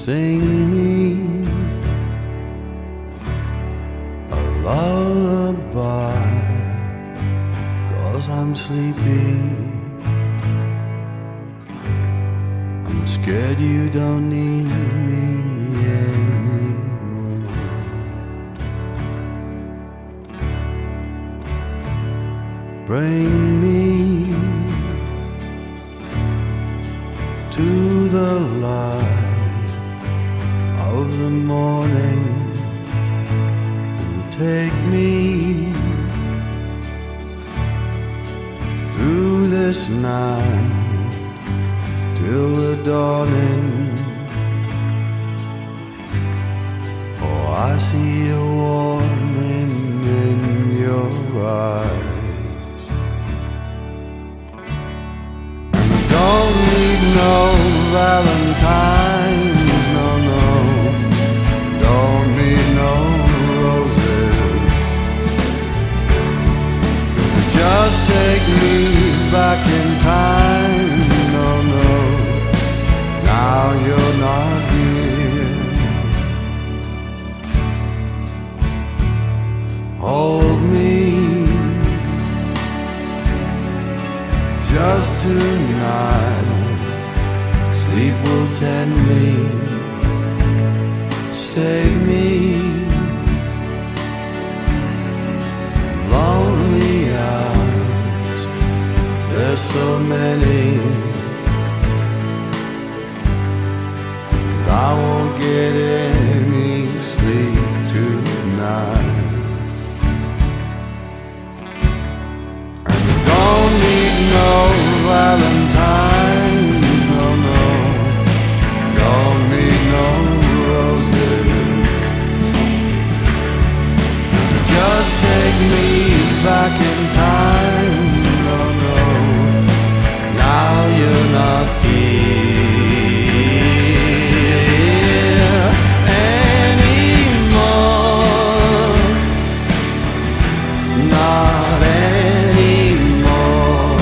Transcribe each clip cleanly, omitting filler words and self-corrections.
Sing me a lullaby, 'cause I'm sleepy. I'm scared you don't need me anymore. Bring me to the light of the morning and take me through this night till the dawning. Oh, I see a warning in your eyes. And I don't need no Valentines, no, no. Don't need no roses, 'cause they just take me back in time. No, no, now you're not here. Hold me just tonight. Sleep will tend me, save me from lonely hours. There's so many, and I won't get any sleep tonight. And I don't need no Valentines, no, no. Don't need no roses, just take me back in time. No, no, now you're not here anymore. Not anymore.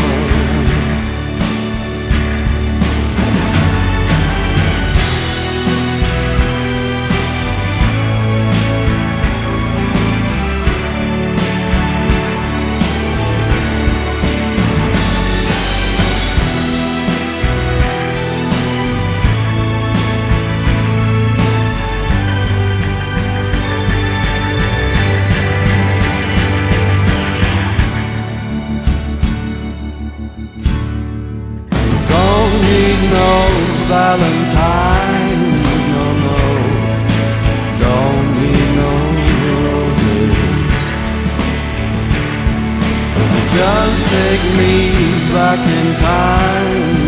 No Valentines, no, no. Don't need no roses, 'cause they just take me back in time.